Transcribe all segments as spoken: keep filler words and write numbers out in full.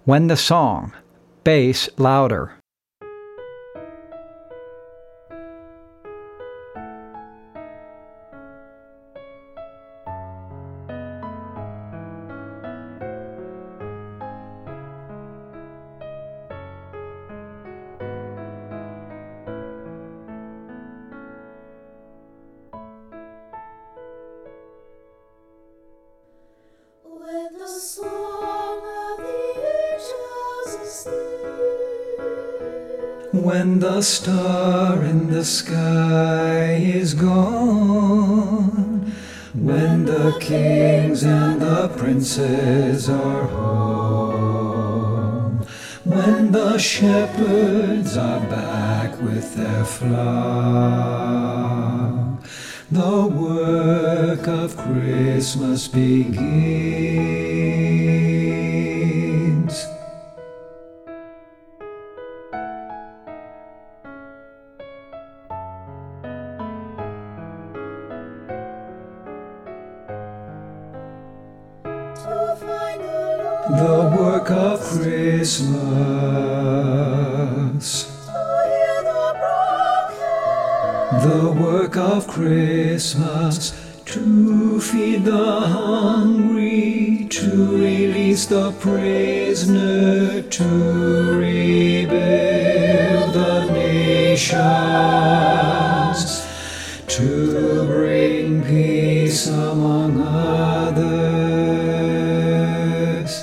When the song, bass louder. When the song of the angels is still, when the star in the sky is gone, when the kings and the princes are home, when the shepherds are back with their flock, the work of Christmas begins. to find the Lord, The work of Christmas, to heal the broken, the work of Christmas, to feed the hungry, to release the prisoner, to rebuild the nations, to bring peace among others.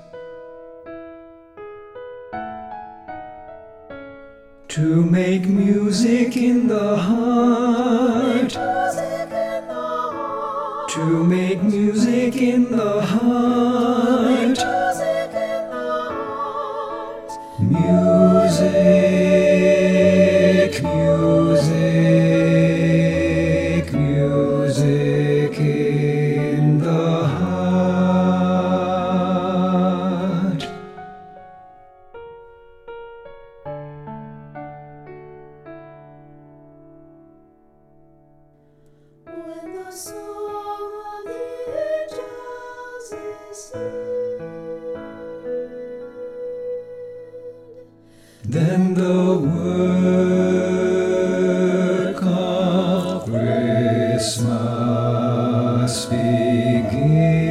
To make music in the heart, music in the heart, to make music in the heart, music in the heart, music, music, music in the heart. when the song of the angels is still, Then the work of Christmas begins.